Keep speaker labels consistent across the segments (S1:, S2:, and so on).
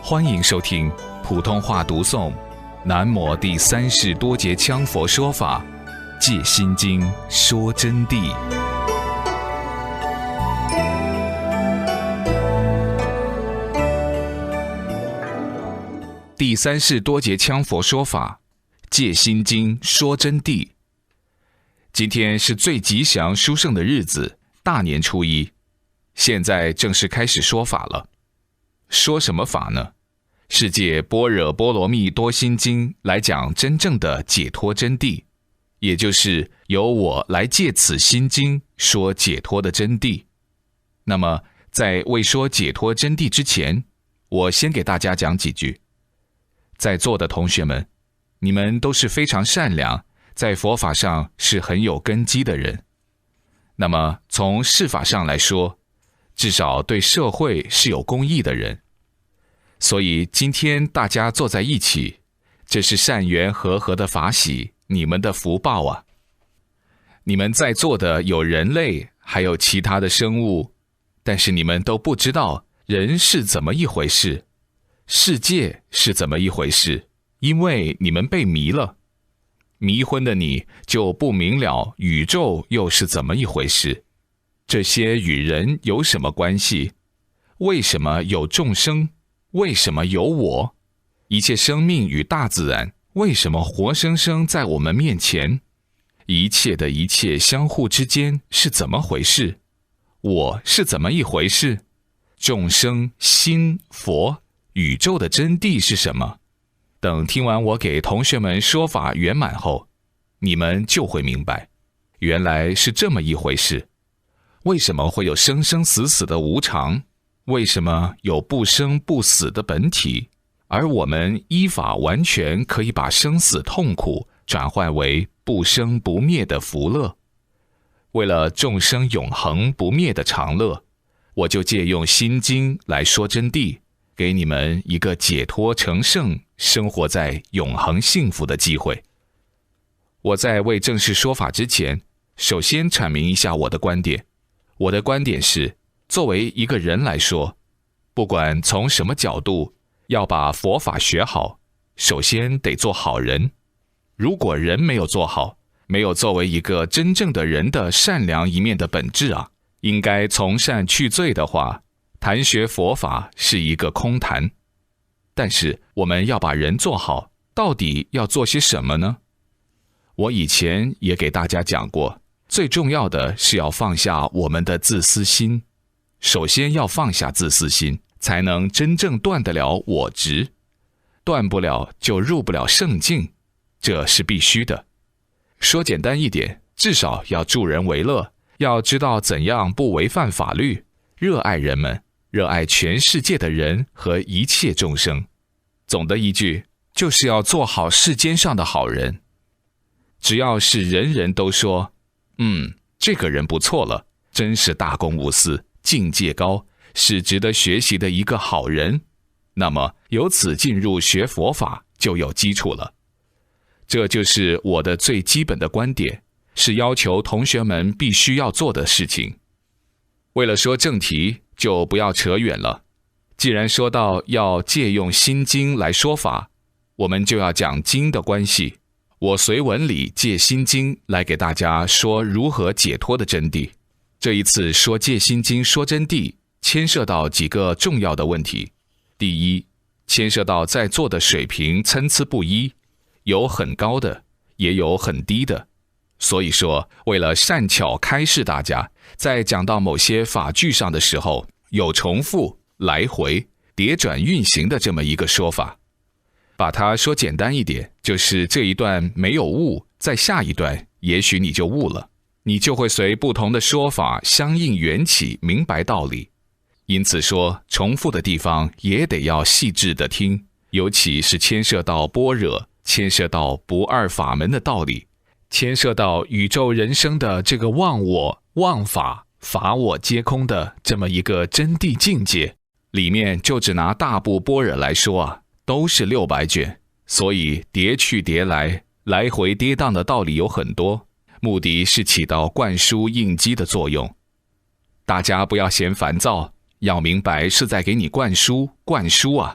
S1: 欢迎收听普通话读诵南摩第三世多杰羌佛说法戒心经说真谛。第三世多杰羌佛说法戒心经说真谛。今天是最吉祥殊胜的日子，大年初一，现在正式开始说法了。说什么法呢？是借般若波罗蜜多心经来讲真正的解脱真谛，也就是由我来借此心经说解脱的真谛。那么在未说解脱真谛之前，我先给大家讲几句。在座的同学们，你们都是非常善良，在佛法上是很有根基的人。那么从事法上来说，至少对社会是有公益的人。所以今天大家坐在一起，这是善缘和合的法喜，你们的福报啊！你们在座的有人类，还有其他的生物，但是你们都不知道人是怎么一回事，世界是怎么一回事，因为你们被迷了。迷昏的你就不明了宇宙又是怎么一回事，这些与人有什么关系？为什么有众生？为什么有我？一切生命与大自然为什么活生生在我们面前？一切的一切相互之间是怎么回事？我是怎么一回事？众生、心、佛、宇宙的真谛是什么？等听完我给同学们说法圆满后，你们就会明白，原来是这么一回事。为什么会有生生死死的无常？为什么有不生不死的本体？而我们依法完全可以把生死痛苦转换为不生不灭的福乐。为了众生永恒不灭的长乐，我就借用心经来说真谛，给你们一个解脱成圣、生活在永恒幸福的机会。我在为正式说法之前，首先阐明一下我的观点。我的观点是，作为一个人来说，不管从什么角度，要把佛法学好，首先得做好人。如果人没有做好，没有作为一个真正的人的善良一面的本质啊，应该从善去罪的话，谈学佛法是一个空谈。但是我们要把人做好，到底要做些什么呢？我以前也给大家讲过，最重要的是要放下我们的自私心。首先要放下自私心，才能真正断得了我执。断不了就入不了圣境，这是必须的。说简单一点，至少要助人为乐，要知道怎样不违反法律，热爱人们，热爱全世界的人和一切众生。总的一句，就是要做好世间上的好人。只要是人人都说，这个人不错了，真是大公无私，境界高，是值得学习的一个好人，那么由此进入学佛法就有基础了。这就是我的最基本的观点，是要求同学们必须要做的事情。为了说正题，就不要扯远了。既然说到要借用心经来说法，我们就要讲经的关系。我随文理借心经来给大家说如何解脱的真谛。这一次说戒心经说真谛，牵涉到几个重要的问题。第一，牵涉到在座的水平参差不一，有很高的，也有很低的。所以说，为了善巧开示大家，在讲到某些法句上的时候，有重复、来回、叠转运行的这么一个说法。把它说简单一点，就是这一段没有悟，在下一段也许你就悟了，你就会随不同的说法相应缘起，明白道理。因此说，重复的地方也得要细致的听，尤其是牵涉到般若，牵涉到不二法门的道理，牵涉到宇宙人生的这个忘我、忘法、法我皆空的这么一个真谛境界。里面就只拿大部般若来说啊，都是600卷，所以叠去叠来，来回跌宕的道理有很多，目的是起到灌输应激的作用。大家不要嫌烦躁，要明白是在给你灌输啊。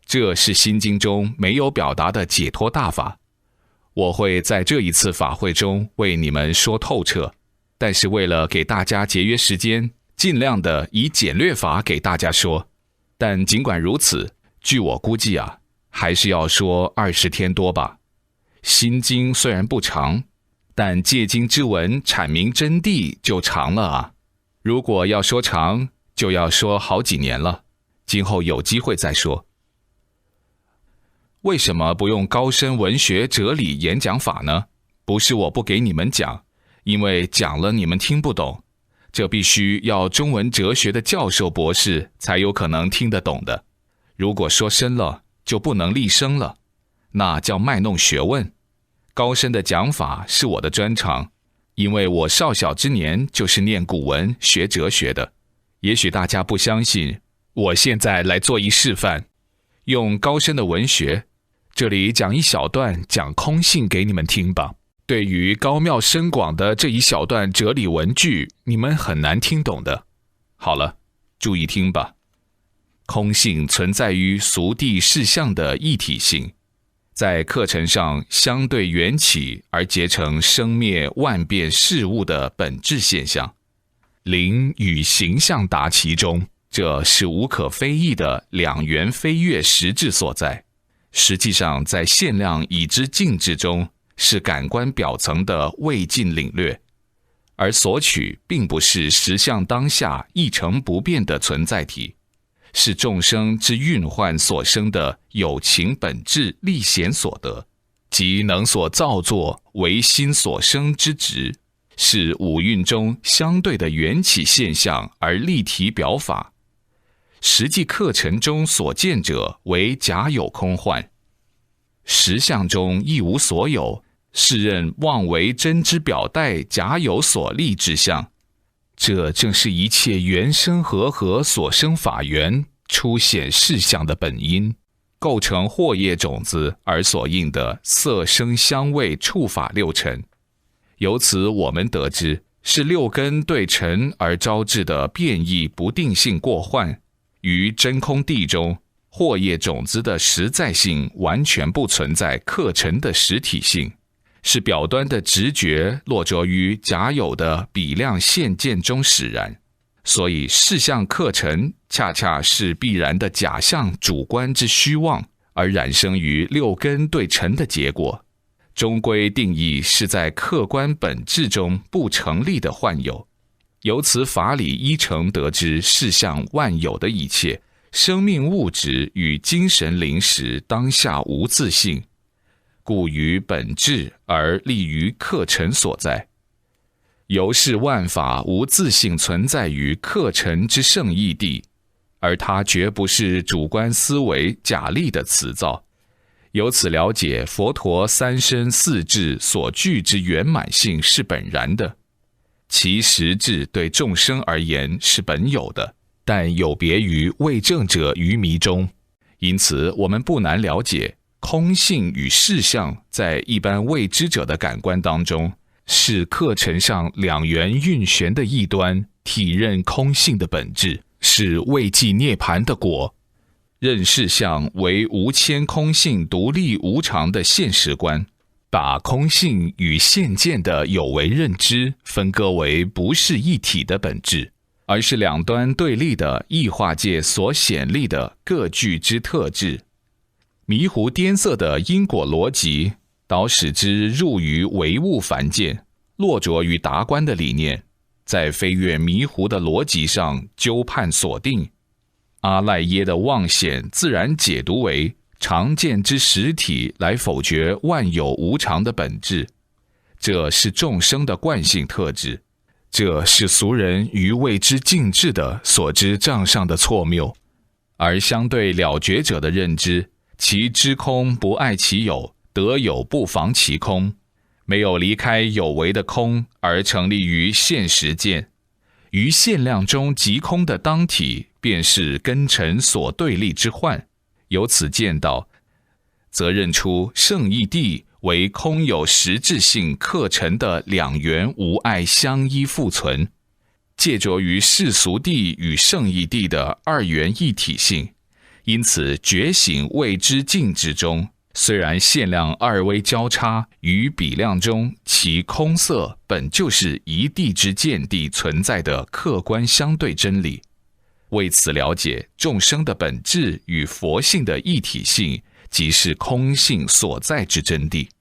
S1: 这是心经中没有表达的解脱大法。我会在这一次法会中为你们说透彻，但是为了给大家节约时间，尽量的以简略法给大家说。但尽管如此，据我估计啊，还是要说20天多吧。心经虽然不长，但戒经之文阐明真谛就长了啊。如果要说长，就要说好几年了，今后有机会再说。为什么不用高深文学哲理演讲法呢？不是我不给你们讲，因为讲了你们听不懂，这必须要中文哲学的教授博士才有可能听得懂的。如果说深了，就不能立声了，那叫卖弄学问。高深的讲法是我的专长，因为我少小之年就是念古文学哲学的。也许大家不相信，我现在来做一示范，用高深的文学，这里讲一小段讲空性给你们听吧。对于高妙深广的这一小段哲理文句，你们很难听懂的。好了，注意听吧。空性存在于俗谛事相的一体性，在课程上相对缘起而结成生灭万变事物的本质现象，灵与形象达其中，这是无可非议的两元飞跃实质所在。实际上在限量已知境智中，是感官表层的未尽领略，而所取并不是实相当下一成不变的存在体，是众生之运幻所生的有情本质历显所得，即能所造作为心所生之质，是五蕴中相对的缘起现象而立体表法。实际课程中所见者为假有空幻，实相中亦无所有，是任妄为真之表带假有所立之相。这正是一切缘生和所生法缘出现事相的本因，构成惑业种子而所应的色声香味触法六尘。由此我们得知，是六根对尘而招致的变异不定性过患，于真空地中，惑业种子的实在性完全不存在课程的实体性，是表端的直觉落着于假有的比量现见中使然。所以事相课程恰恰是必然的假象主观之虚妄，而染生于六根对尘的结果，终归定义是在客观本质中不成立的幻有。由此法理依成得知事相万有的一切，生命物质与精神灵识当下无自性，故于本质而立于客尘所在。由是万法无自性存在于客尘之圣义地，而它绝不是主观思维假立的词造。由此了解佛陀三身四智所具之圆满性是本然的，其实质对众生而言是本有的，但有别于未证者愚迷中。因此我们不难了解，空性与事相在一般未知者的感官当中，是课程上两元运旋的一端，体认空性的本质，是未寂涅槃的果。认事相为无牵空性独立无常的现实观，把空性与现见的有为认知分割为不是一体的本质，而是两端对立的异化界所显立的各具之特质。迷糊颠塞的因果逻辑导使之入于唯物凡见，落着于达观的理念，在飞越迷糊的逻辑上纠判锁定。阿赖耶的妄显自然解读为常见之实体来否决万有无常的本质，这是众生的惯性特质，这是俗人于未知境智的所知障上的错谬。而相对了觉者的认知，其知空不爱其有，得有不妨其空，没有离开有为的空而成立于现实见，于限量中即空的当体，便是根尘所对立之幻。由此见到，则认出圣义谛为空有实质性课程的两元无碍相依复存，借着于世俗谛与圣义谛的二元一体性， 因此觉醒谓之静之中，虽然限量二微交叉，于比量中，其空色本就是一地之见地存在的客观相对真理。为此了解众生的本质与佛性的一体性，即是空性所在之真谛。